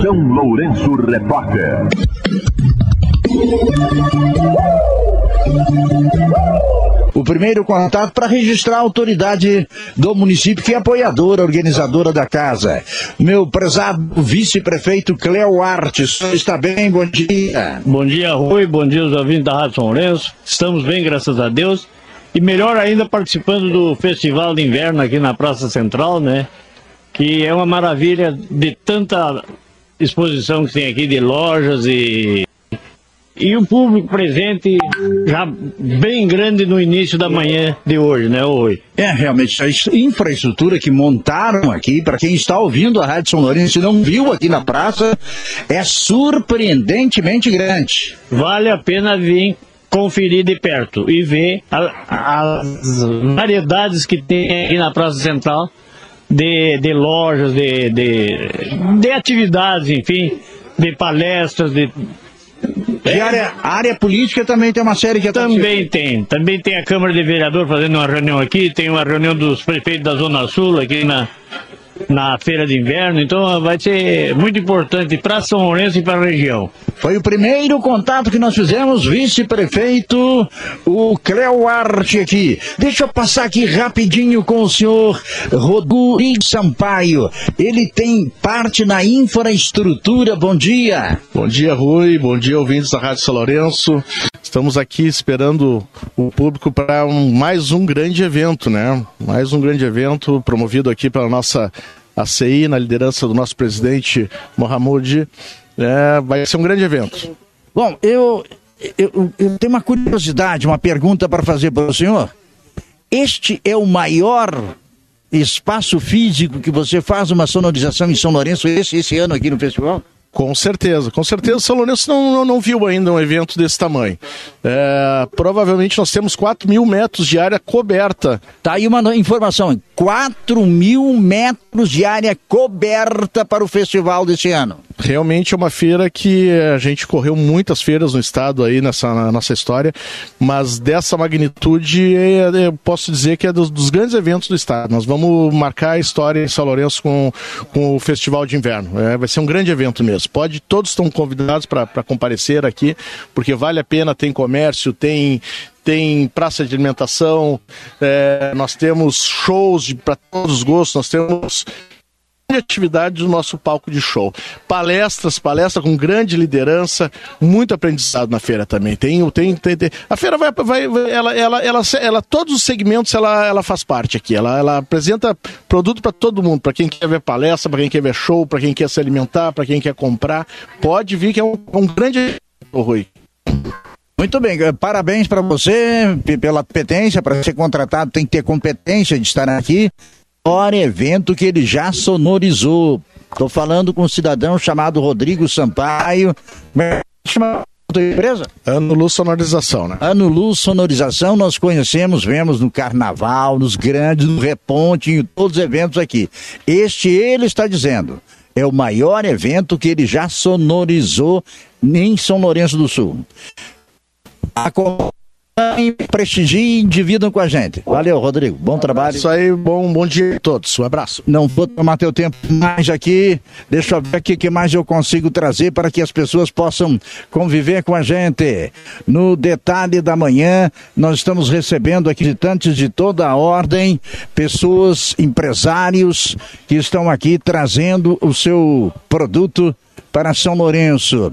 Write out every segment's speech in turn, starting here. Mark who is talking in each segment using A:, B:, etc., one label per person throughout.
A: São Lourenço Repórter.
B: O primeiro contato para registrar a autoridade do município, que é apoiadora, organizadora da casa. Meu prezado vice-prefeito Cléo Artes, está bem? Bom dia.
C: Bom dia, Rui. Bom dia aos ouvintes da Rádio São Lourenço. Estamos bem, graças a Deus. E melhor ainda participando do Festival de Inverno aqui na Praça Central, né? Que é uma maravilha de tanta exposição que tem aqui de lojas e o público presente já bem grande no início da manhã de hoje, né, Rui?
B: Realmente, a infraestrutura que montaram aqui, para quem está ouvindo a Rádio São Lourenço e não viu aqui na praça, é surpreendentemente grande.
C: Vale a pena vir conferir de perto e ver as variedades que tem aqui na Praça Central de lojas, de atividades, enfim, de palestras,
B: A área política também tem uma série de
C: Também tem a Câmara de Vereadores fazendo uma reunião aqui, tem uma reunião dos prefeitos da Zona Sul aqui na Feira de Inverno, então vai ser muito importante para São Lourenço e para a região.
B: Foi o primeiro contato que nós fizemos, vice-prefeito, o Cléo Arte aqui. Deixa eu passar aqui rapidinho com o senhor Rodrigo Sampaio. Ele tem parte na infraestrutura. Bom dia.
D: Bom dia, Rui. Bom dia, ouvintes da Rádio São Lourenço. Estamos aqui esperando o público para mais um grande evento, né? Mais um grande evento promovido aqui pela nossa ACI, na liderança do nosso presidente Mohamed. Vai ser um grande evento.
B: Bom, eu tenho uma curiosidade, uma pergunta para fazer para o senhor. Este é o maior espaço físico que você faz uma sonorização em São Lourenço esse ano aqui no festival?
D: Com certeza. São Lourenço não viu ainda um evento desse tamanho. Provavelmente nós temos 4.000 metros de área coberta.
B: Tá aí uma informação, 4.000 metros de área coberta para o festival desse ano.
D: Realmente é uma feira que a gente correu muitas feiras no estado aí na nossa história, mas dessa magnitude eu posso dizer que é dos grandes eventos do estado. Nós vamos marcar a história em São Lourenço com o Festival de Inverno. Vai ser um grande evento mesmo. Todos estão convidados para comparecer aqui, porque vale a pena, tem comércio, tem praça de alimentação, nós temos shows para todos os gostos, nós temos atividade do nosso palco de show. Palestra com grande liderança, muito aprendizado na feira também. A feira ela todos os segmentos ela faz parte aqui. Ela apresenta produto para todo mundo, para quem quer ver palestra, para quem quer ver show, para quem quer se alimentar, para quem quer comprar. Pode vir que é um grande Rui.
B: Muito bem, parabéns para você pela competência. Para ser contratado tem que ter competência de estar aqui. Maior evento que ele já sonorizou. Estou falando com um cidadão chamado Rodrigo Sampaio. Como é que chama a tua empresa?
D: Ano Luz Sonorização, né?
B: Ano Luz Sonorização, nós conhecemos, vemos no Carnaval, nos grandes, no Reponte, em todos os eventos aqui. Ele está dizendo, é o maior evento que ele já sonorizou em São Lourenço do Sul. Prestigiem e dividam com a gente. Valeu, Rodrigo. Bom trabalho.
D: Isso aí, bom dia a todos. Um abraço.
B: Não vou tomar teu tempo mais aqui. Deixa eu ver aqui o que mais eu consigo trazer para que as pessoas possam conviver com a gente. No Detalhe da Manhã, nós estamos recebendo aqui visitantes de toda a ordem, pessoas, empresários que estão aqui trazendo o seu produto para São Lourenço.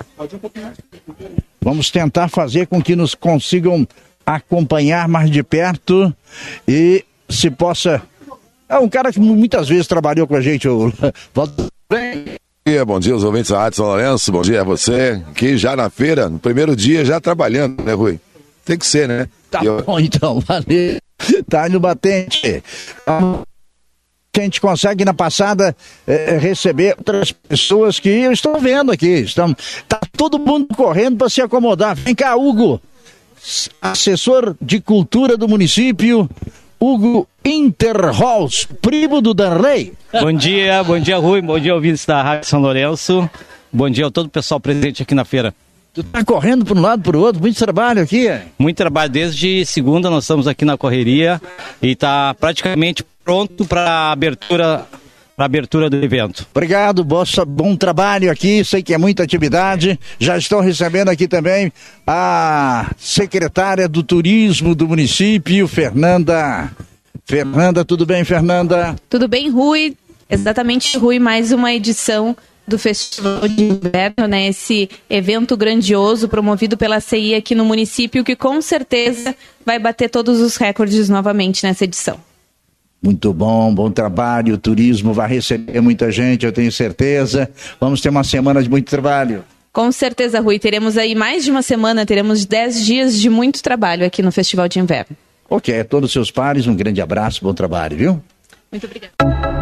B: Vamos tentar fazer com que nos consigam acompanhar mais de perto e se possa... É um cara que muitas vezes trabalhou com a gente, o
E: Bom dia aos ouvintes da Rádio São Lourenço, bom dia a você, que já na feira, no primeiro dia, já trabalhando, né, Rui? Tem que ser, né?
B: Tá bom, então, valeu. Tá no batente. A gente consegue na passada receber outras pessoas que eu estou vendo aqui. Tá todo mundo correndo para se acomodar. Vem cá, Hugo, assessor de cultura do município, Hugo Interholz, primo do Danley.
F: Bom dia, Rui, bom dia, ouvintes da Rádio São Lourenço. Bom dia a todo o pessoal presente aqui na feira.
B: Tu tá correndo para um lado para o outro, muito trabalho aqui.
F: Muito trabalho, desde segunda nós estamos aqui na correria e tá praticamente pronto para abertura para a abertura do evento.
B: Obrigado, bom trabalho aqui, sei que é muita atividade. Já estou recebendo aqui também a secretária do Turismo do município, Fernanda. Fernanda, tudo bem, Fernanda?
G: Tudo bem, Rui? Exatamente, Rui, mais uma edição do Festival de Inverno, né? Esse evento grandioso promovido pela CI aqui no município, que com certeza vai bater todos os recordes novamente nessa edição.
B: Muito bom trabalho, o turismo vai receber muita gente, eu tenho certeza. Vamos ter uma semana de muito trabalho.
G: Com certeza, Rui, teremos aí mais de uma semana, teremos 10 dias de muito trabalho aqui no Festival de Inverno.
B: Ok, a todos os seus pares, um grande abraço, bom trabalho, viu?
G: Muito obrigada.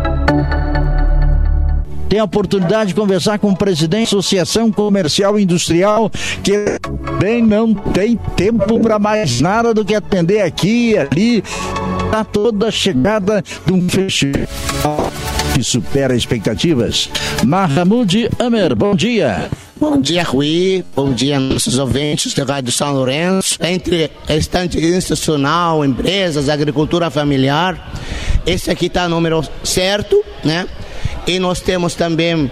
B: Tem a oportunidade de conversar com o presidente da Associação Comercial e Industrial, que bem não tem tempo para mais nada do que atender aqui e ali. Está toda a chegada de um festival que supera expectativas. Mahamud Amer, bom dia.
H: Bom dia, Rui. Bom dia, nossos ouvintes da Rádio São Lourenço. Entre estante institucional, empresas, agricultura familiar, esse aqui está o número certo, né? E nós temos também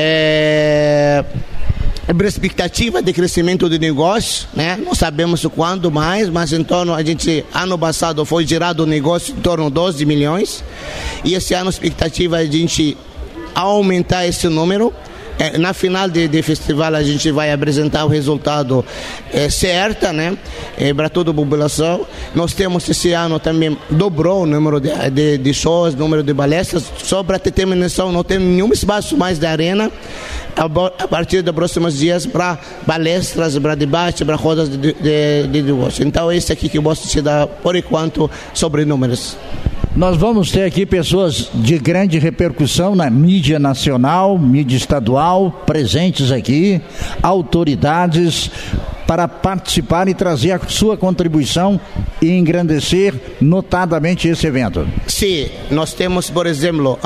H: expectativa de crescimento de negócio, né? Não sabemos quando mais, mas em torno, ano passado foi gerado um negócio em torno de 12 milhões, e esse ano a expectativa é a gente aumentar esse número. Na final de festival a gente vai apresentar o resultado certo, né? Para toda a população. Nós temos esse ano também, dobrou o número de shows, número de palestras. Só para ter terminação, não tem nenhum espaço mais da arena a partir dos próximos dias para palestras, para debate, para rodas de negócio. Então esse aqui que eu posso te dar por enquanto sobre números.
B: Nós vamos ter aqui pessoas de grande repercussão na mídia nacional, mídia estadual, presentes aqui, autoridades, para participar e trazer a sua contribuição e engrandecer notadamente esse evento.
H: Sim, nós temos, por exemplo,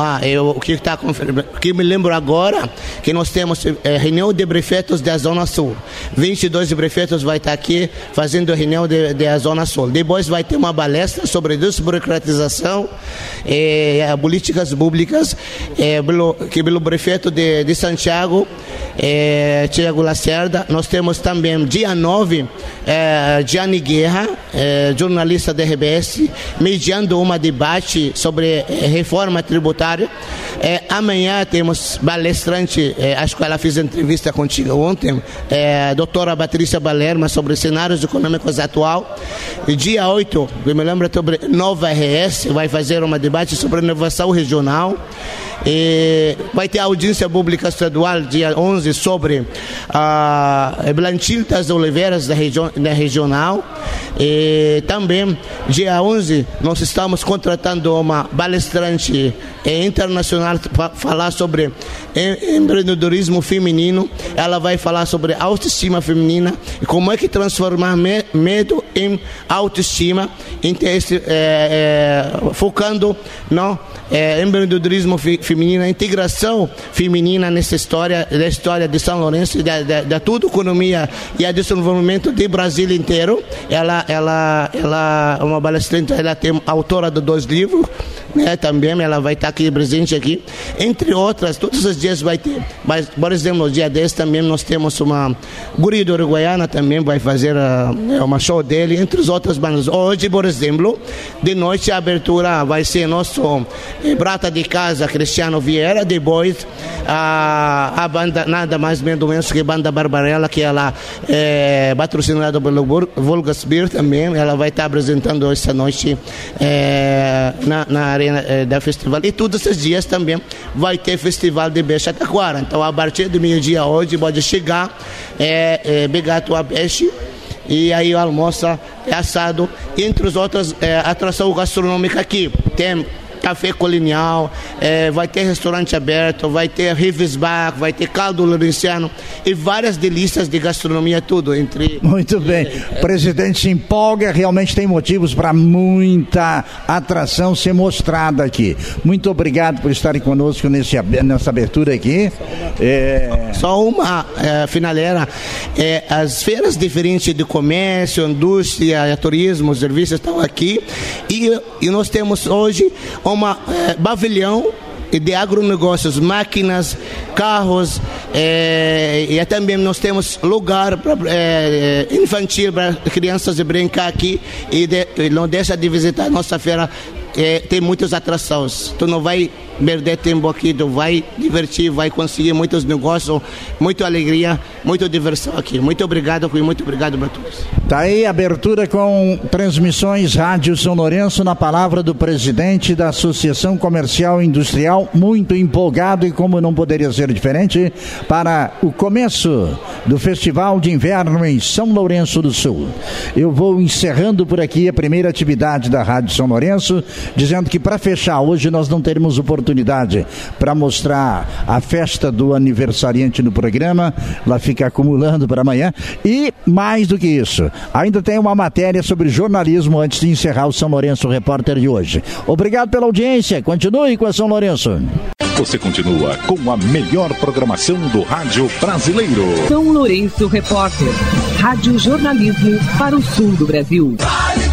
H: que me lembro agora, que nós temos reunião de prefeitos da Zona Sul. 22 prefeitos vai estar aqui fazendo reunião da Zona Sul. Depois vai ter uma palestra sobre desburocratização e políticas públicas pelo prefeito de Santiago, Tiago Lacerda. Nós temos também dia 9, Gianni Guerra, jornalista da RBS, mediando uma debate sobre reforma tributária. Amanhã temos palestrante, acho que ela fez entrevista contigo ontem, doutora Patrícia Balerma, sobre cenários econômicos atual. Dia 8, eu me lembro sobre Nova RS, vai fazer uma debate sobre inovação regional. Vai ter audiência pública estadual dia 11 sobre Blanchil das Oliveiras da regional. Também dia 11 nós estamos contratando uma palestrante internacional para falar sobre empreendedorismo feminino. Ela vai falar sobre autoestima feminina e como é que transformar medo em autoestima, focando no empreendedorismo feminino, a integração feminina nessa história, da história de São Lourenço, da toda a economia e a desenvolvimento do Brasil inteiro. Ela é uma palestrante, ela tem autora de 2 livros, né? Também ela vai estar aqui presente aqui, entre outras. Todos os dias vai ter, mas por exemplo no dia 10 também nós temos uma guria do Uruguaiana, também vai fazer uma show dele, entre as outras bandas. Hoje, por exemplo, de noite a abertura vai ser nosso prata de casa Cristiano Vieira. Depois a banda nada mais menos que a banda Barbarella, que ela é patrocinada pelo Volgas Beer também. Ela vai estar apresentando essa noite na arena da festival. E todos esses dias também vai ter festival de peixe Taquara. Então a partir do meio-dia hoje pode chegar, pegar a tua peixe e aí almoça, assado, entre as outras atrações gastronômicas aqui. Tem café colonial, vai ter restaurante aberto, vai ter Riversbach, vai ter caldo lourenciano e várias delícias de gastronomia, tudo entre...
B: Muito bem, o presidente se empolga, realmente tem motivos para muita atração ser mostrada aqui. Muito obrigado por estarem conosco nessa abertura aqui.
H: Só uma finaleira, as feiras diferentes de comércio, indústria, turismo, serviços estão aqui, e nós temos hoje uma pavilhão de agronegócios, máquinas, carros, e também nós temos lugar infantil para crianças brincar aqui, e não deixa de visitar a nossa feira. Tem muitas atrações, tu não vai perder tempo aqui, tu vai divertir, vai conseguir muitos negócios, muita alegria, muita diversão aqui. Muito obrigado, Rui, muito obrigado para todos.
B: Tá aí a abertura com transmissões Rádio São Lourenço, na palavra do presidente da Associação Comercial e Industrial, muito empolgado, e como não poderia ser diferente, para o começo do Festival de Inverno em São Lourenço do Sul. Eu vou encerrando por aqui a primeira atividade da Rádio São Lourenço, dizendo que para fechar, hoje nós não teremos oportunidade para mostrar a festa do aniversariante no programa, ela fica acumulando para amanhã, e mais do que isso, ainda tem uma matéria sobre jornalismo antes de encerrar o São Lourenço Repórter de hoje. Obrigado pela audiência, continue com a São Lourenço.
A: Você continua com a melhor programação do rádio brasileiro.
I: São Lourenço Repórter, rádio jornalismo para o sul do Brasil.